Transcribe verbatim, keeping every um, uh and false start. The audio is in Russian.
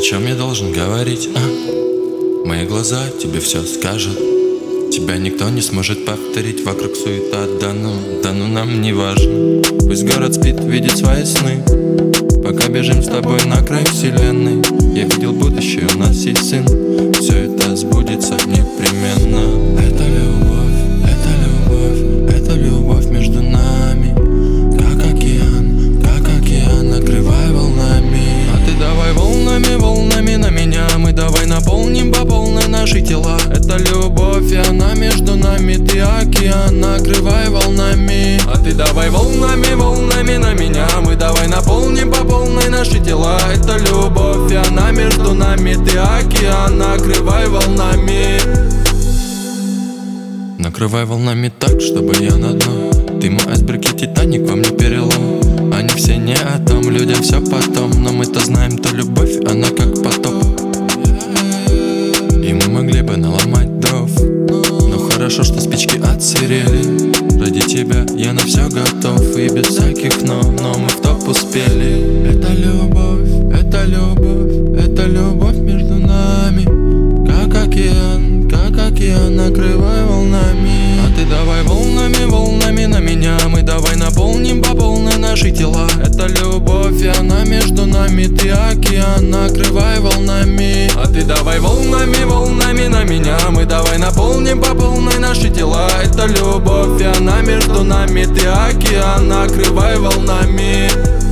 чем я должен говорить, а? Мои глаза тебе все скажут. Тебя никто не сможет повторить. Вокруг суета, да ну, да ну нам не важно. Пусть город спит, видит свои сны. Пока бежим с тобой на край вселенной. Я видел будущее, у нас есть сын. Все это сбудется непременно. Это любовь, это любовь, это любовь между нами. Как океан, как океан, накрывай волнами. А ты давай волнами, волнами на меня. Мы давай наполним по полной наши тела. Это любовь, и она между нами. Ты океан, накрывай волнами. А ты давай волнами, волнами на меня. Мы давай наполним по полной наши тела. Это любовь, и она между нами. Ты океан, накрывай волнами. Накрывай волнами так, чтобы я на дно. Ты мой айсберг и Титаник, во мне перелом. Они все не о том, людям все потом. Но мы-то знаем, то любовь, она как потоп. И мы могли бы наломать дров. Но хорошо, что спички отсырели. Ради тебя я на все готов. И без всяких но, но мы в топ успели. Это любовь, это любовь, это любовь между нами. Как океан, как океан, накрывай волнами. А ты давай волнами, волнами на меня. Мы давай наполним по полной наши тела. Это любовь, и она между нами. Ты океан, накрывай волнами. А ты давай волнами, волнами на меня. Мы давай наполним по полной наши тела. Это любовь, и она между нами. Ты океан, накрывай волнами.